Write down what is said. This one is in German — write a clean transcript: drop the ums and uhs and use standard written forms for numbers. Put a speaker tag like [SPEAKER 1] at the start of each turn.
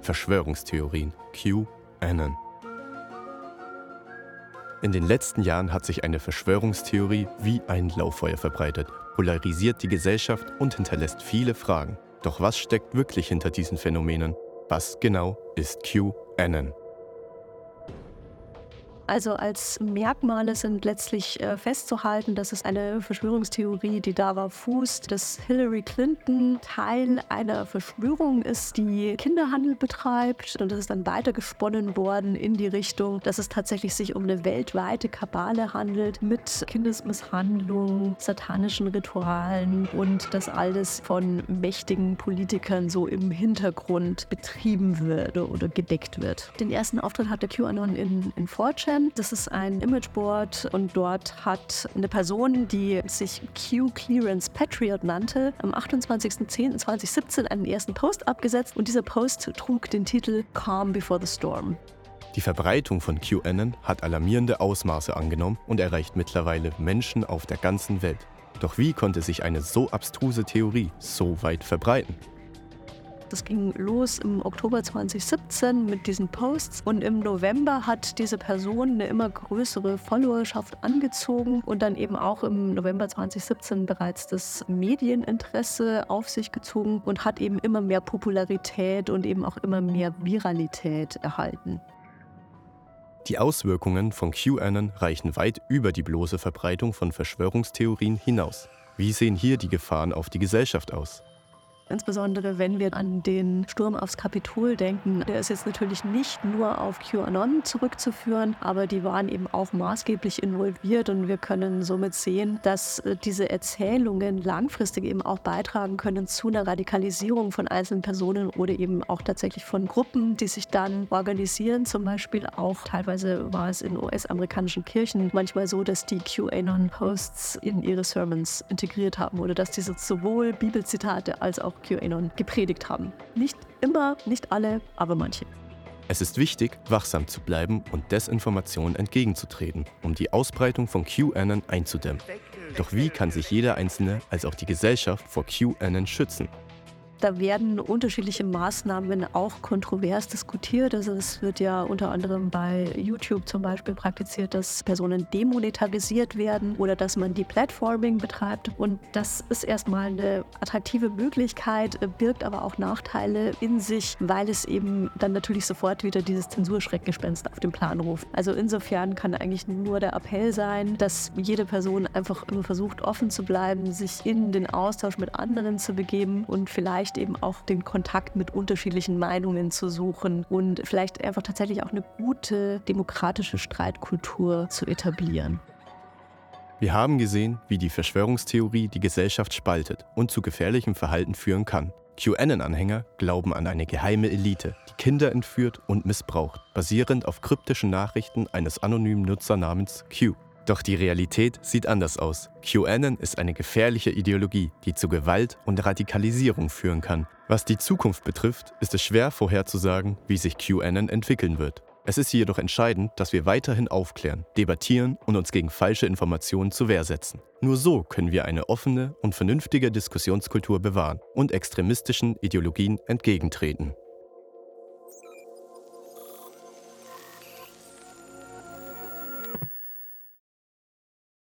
[SPEAKER 1] Verschwörungstheorien, QAnon. In den letzten Jahren hat sich eine Verschwörungstheorie wie ein Lauffeuer verbreitet, polarisiert die Gesellschaft und hinterlässt viele Fragen. Doch was steckt wirklich hinter diesen Phänomenen? Was genau ist QAnon?
[SPEAKER 2] Also als Merkmale sind letztlich festzuhalten, dass es eine Verschwörungstheorie, die darauf fußt, dass Hillary Clinton Teil einer Verschwörung ist, die Kinderhandel betreibt. Und das ist dann weitergesponnen worden in die Richtung, dass es tatsächlich sich um eine weltweite Kabale handelt mit Kindesmisshandlung, satanischen Ritualen und das alles von mächtigen Politikern so im Hintergrund betrieben wird oder gedeckt wird. Den ersten Auftritt hatte QAnon in 4chan. Das ist ein Imageboard und dort hat eine Person, die sich Q-Clearance Patriot nannte, am 28.10.2017 einen ersten Post abgesetzt und dieser Post trug den Titel Calm Before the Storm.
[SPEAKER 1] Die Verbreitung von QAnon hat alarmierende Ausmaße angenommen und erreicht mittlerweile Menschen auf der ganzen Welt. Doch wie konnte sich eine so abstruse Theorie so weit verbreiten?
[SPEAKER 2] Das ging los im Oktober 2017 mit diesen Posts und im November hat diese Person eine immer größere Followerschaft angezogen und dann eben auch im November 2017 bereits das Medieninteresse auf sich gezogen und hat eben immer mehr Popularität und eben auch immer mehr Viralität erhalten.
[SPEAKER 1] Die Auswirkungen von QAnon reichen weit über die bloße Verbreitung von Verschwörungstheorien hinaus. Wie sehen hier die Gefahren auf die Gesellschaft aus?
[SPEAKER 2] Insbesondere wenn wir an den Sturm aufs Kapitol denken, der ist jetzt natürlich nicht nur auf QAnon zurückzuführen, aber die waren eben auch maßgeblich involviert und wir können somit sehen, dass diese Erzählungen langfristig eben auch beitragen können zu einer Radikalisierung von einzelnen Personen oder eben auch tatsächlich von Gruppen, die sich dann organisieren. Zum Beispiel auch teilweise war es in US-amerikanischen Kirchen manchmal so, dass die QAnon-Posts in ihre Sermons integriert haben oder dass diese sowohl Bibelzitate als auch QAnon gepredigt haben. Nicht immer, nicht alle, aber manche.
[SPEAKER 1] Es ist wichtig, wachsam zu bleiben und Desinformation entgegenzutreten, um die Ausbreitung von QAnon einzudämmen. Doch wie kann sich jeder Einzelne als auch die Gesellschaft vor QAnon schützen?
[SPEAKER 2] Da werden unterschiedliche Maßnahmen auch kontrovers diskutiert. Also es wird ja unter anderem bei YouTube zum Beispiel praktiziert, dass Personen demonetarisiert werden oder dass man Deplatforming betreibt. Und das ist erstmal eine attraktive Möglichkeit, birgt aber auch Nachteile in sich, weil es eben dann natürlich sofort wieder dieses Zensurschreckgespenst auf den Plan ruft. Also insofern kann eigentlich nur der Appell sein, dass jede Person einfach immer versucht, offen zu bleiben, sich in den Austausch mit anderen zu begeben und vielleicht eben auch den Kontakt mit unterschiedlichen Meinungen zu suchen und vielleicht einfach tatsächlich auch eine gute demokratische Streitkultur zu etablieren.
[SPEAKER 1] Wir haben gesehen, wie die Verschwörungstheorie die Gesellschaft spaltet und zu gefährlichem Verhalten führen kann. QAnon-Anhänger glauben an eine geheime Elite, die Kinder entführt und missbraucht, basierend auf kryptischen Nachrichten eines anonymen Nutzers namens Q. Doch die Realität sieht anders aus. QAnon ist eine gefährliche Ideologie, die zu Gewalt und Radikalisierung führen kann. Was die Zukunft betrifft, ist es schwer vorherzusagen, wie sich QAnon entwickeln wird. Es ist jedoch entscheidend, dass wir weiterhin aufklären, debattieren und uns gegen falsche Informationen zur Wehr setzen. Nur so können wir eine offene und vernünftige Diskussionskultur bewahren und extremistischen Ideologien entgegentreten.